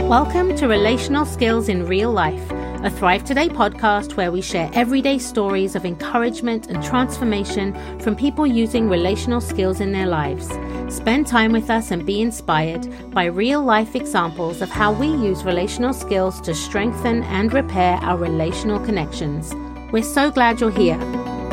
Welcome to Relational Skills in Real Life, a Thrive Today podcast where we share everyday stories of encouragement and transformation from people using relational skills in their lives. Spend time with us and be inspired by real-life examples of how we use relational skills to strengthen and repair our relational connections. We're so glad you're here.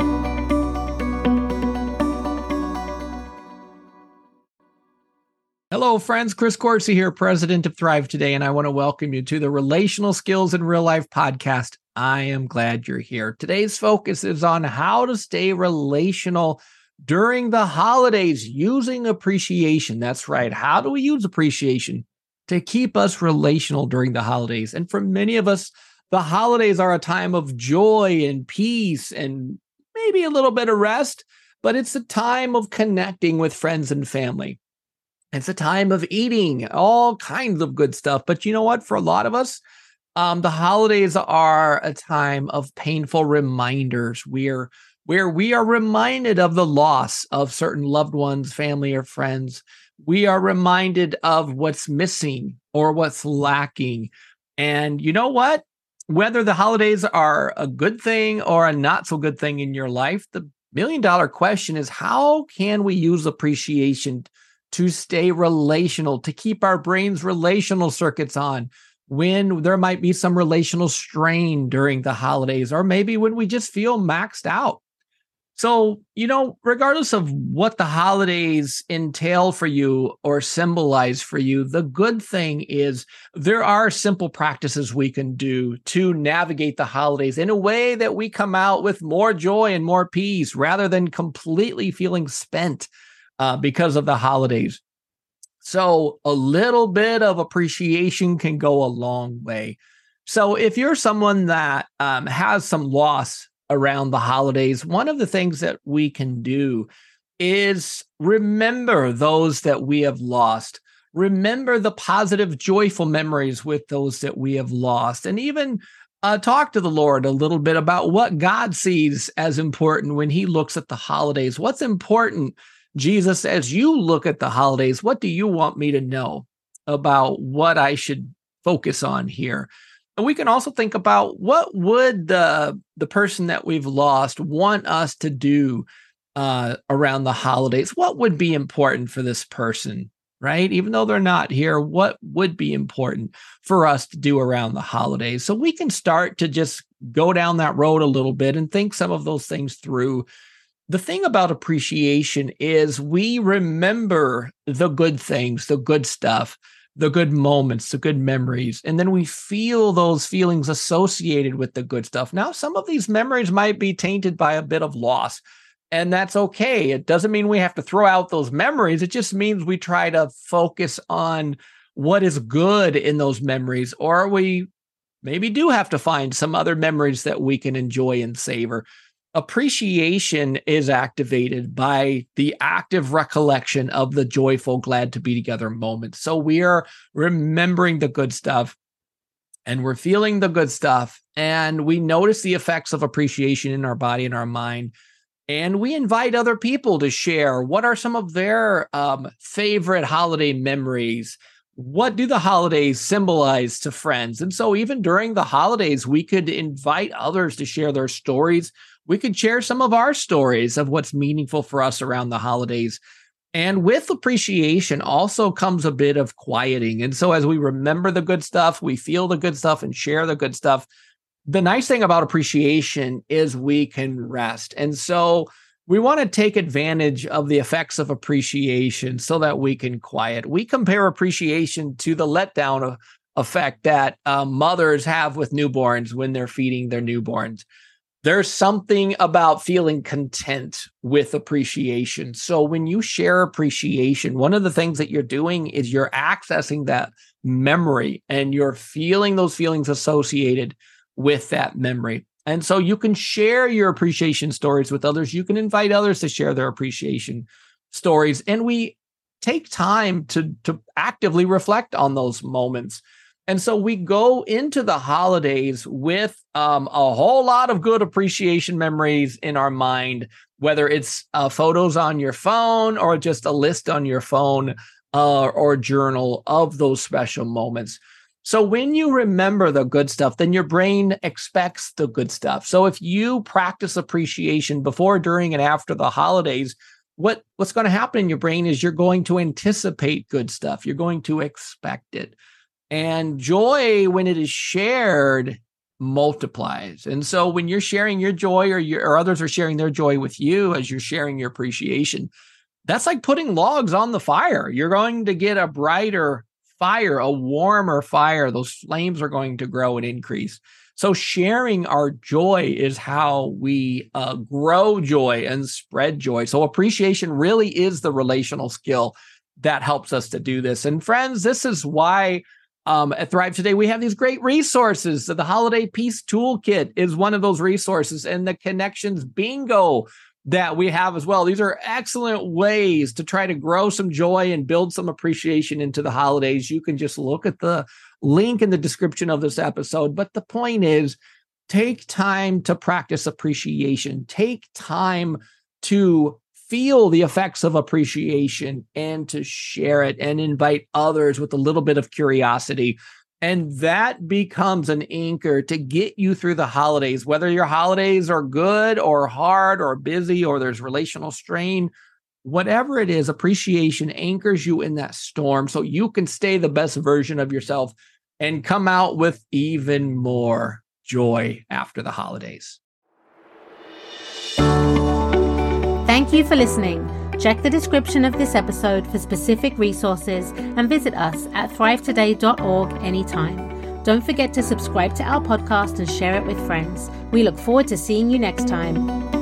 Hello, friends. Chris Corsi here, president of Thrive Today, and I want to welcome you to the Relational Skills in Real Life podcast. I am glad you're here. Today's focus is on how to stay relational during the holidays using appreciation. That's right. How do we use appreciation to keep us relational during the holidays? And for many of us, the holidays are a time of joy and peace and maybe a little bit of rest, but it's a time of connecting with friends and family. It's a time of eating all kinds of good stuff. But you know what? For a lot of us, the holidays are a time of painful reminders where we are reminded of the loss of certain loved ones, family, or friends. We are reminded of what's missing or what's lacking. And you know what? Whether the holidays are a good thing or a not so good thing in your life, the million-dollar question is, how can we use appreciation to stay relational, to keep our brain's relational circuits on when there might be some relational strain during the holidays, or maybe when we just feel maxed out? So, regardless of what the holidays entail for you or symbolize for you, the good thing is there are simple practices we can do to navigate the holidays in a way that we come out with more joy and more peace rather than completely feeling spent because of the holidays. So a little bit of appreciation can go a long way. So if you're someone that has some loss around the holidays, one of the things that we can do is remember those that we have lost. Remember the positive, joyful memories with those that we have lost, and even talk to the Lord a little bit about what God sees as important when he looks at the holidays. What's important, Jesus, as you look at the holidays? What do you want me to know about what I should focus on here? And we can also think about, what would the person that we've lost want us to do around the holidays? What would be important for this person, right? Even though they're not here, what would be important for us to do around the holidays? So we can start to just go down that road a little bit and think some of those things through. The thing about appreciation is we remember the good things, the good stuff, the good moments, the good memories, and then we feel those feelings associated with the good stuff. Now, some of these memories might be tainted by a bit of loss, and that's okay. It doesn't mean we have to throw out those memories. It just means we try to focus on what is good in those memories, or we maybe do have to find some other memories that we can enjoy and savor. Appreciation is activated by the active recollection of the joyful, glad to be together moments. So we are remembering the good stuff and we're feeling the good stuff, and we notice the effects of appreciation in our body and our mind. And we invite other people to share what are some of their favorite holiday memories. What do the holidays symbolize to friends? And so even during the holidays, we could invite others to share their stories. We could share some of our stories of what's meaningful for us around the holidays. And with appreciation also comes a bit of quieting. And so as we remember the good stuff, we feel the good stuff and share the good stuff. The nice thing about appreciation is we can rest. And so we want to take advantage of the effects of appreciation so that we can quiet. We compare appreciation to the letdown effect that mothers have with newborns when they're feeding their newborns. There's something about feeling content with appreciation. So when you share appreciation, one of the things that you're doing is you're accessing that memory and you're feeling those feelings associated with that memory. And so you can share your appreciation stories with others. You can invite others to share their appreciation stories. And we take time to actively reflect on those moments. And so we go into the holidays with a whole lot of good appreciation memories in our mind, whether it's photos on your phone or just a list on your phone or journal of those special moments. So when you remember the good stuff, then your brain expects the good stuff. So if you practice appreciation before, during, and after the holidays, what's going to happen in your brain is you're going to anticipate good stuff. You're going to expect it. And joy, when it is shared, multiplies. And so when you're sharing your joy, or others are sharing their joy with you as you're sharing your appreciation, that's like putting logs on the fire. You're going to get a brighter fire, a warmer fire. Those flames are going to grow and increase. So sharing our joy is how we grow joy and spread joy. So appreciation really is the relational skill that helps us to do this. And friends, this is why at Thrive Today, we have these great resources. So the Holiday Peace Toolkit is one of those resources, and the Connections Bingo that we have as well. These are excellent ways to try to grow some joy and build some appreciation into the holidays. You can just look at the link in the description of this episode. But the point is, take time to practice appreciation. Take time to feel the effects of appreciation and to share it and invite others with a little bit of curiosity. And that becomes an anchor to get you through the holidays, whether your holidays are good or hard or busy or there's relational strain, whatever it is, appreciation anchors you in that storm so you can stay the best version of yourself and come out with even more joy after the holidays. Thank you for listening. Check the description of this episode for specific resources and visit us at thrivetoday.org anytime. Don't forget to subscribe to our podcast and share it with friends. We look forward to seeing you next time.